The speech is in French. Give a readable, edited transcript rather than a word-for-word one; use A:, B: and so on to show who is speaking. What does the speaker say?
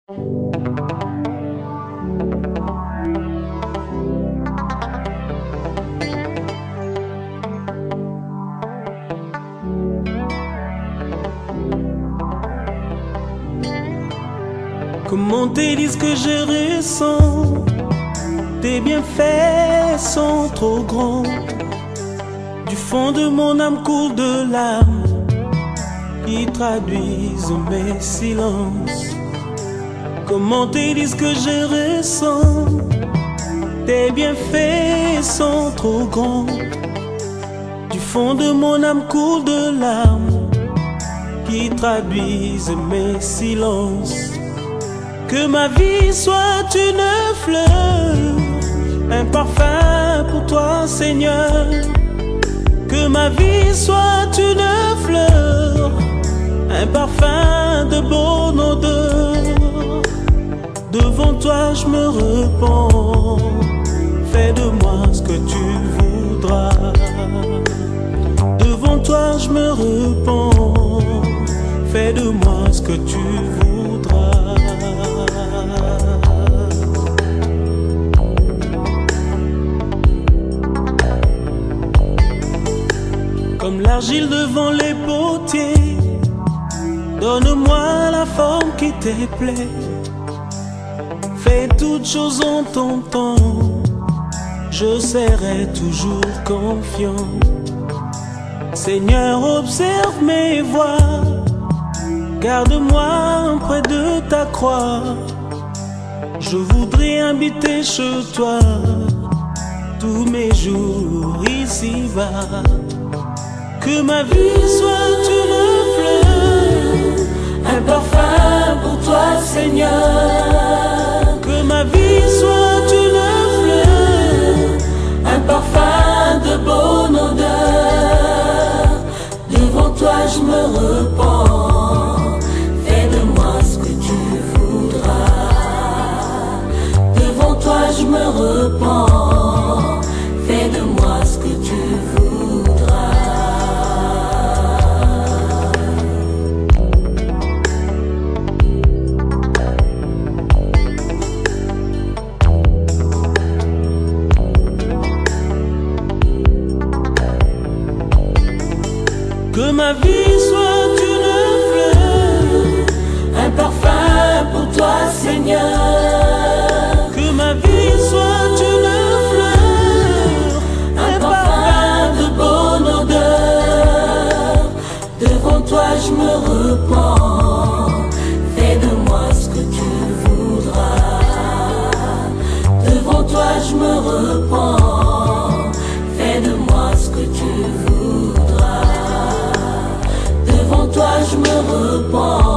A: Comment te dire ce que je ressens? Tes bienfaits sont trop grands. Du fond de mon âme coule de larmes qui traduisent mes silences. Comment te dire ce que je ressens? Tes bienfaits sont trop grands. Du fond de mon âme coule de larmes qui traduisent mes silences. Que ma vie soit une fleur, un parfum pour toi, Seigneur. Que ma vie soit une fleur, un parfum de bonne odeur. Devant toi je me repens, fais de moi ce que tu voudras. Devant toi je me repens, fais de moi ce que tu voudras. Comme l'argile devant les potiers, donne-moi la forme qui te plaît. Fais toutes choses en ton temps, je serai toujours confiant. Seigneur, observe mes voies, garde-moi près de ta croix. Je voudrais habiter chez toi tous mes jours ici-bas. Que ma vie soit une fleur, un parfum pour toi, Seigneur. Que ma vie soit une fleur, un parfum de bonne odeur. Devant toi je me repens, fais de moi ce que tu voudras. Devant toi je me repens, fais de moi ce que tu voudras. Que ma vie soit une fleur, un parfum pour toi, Seigneur. Que ma vie soit une fleur, un parfum de bonne odeur. Devant toi je me repens, fais de moi ce que tu voudras. Devant toi je me repens, fais de moi ce que tu voudras. Devant toi je me repens.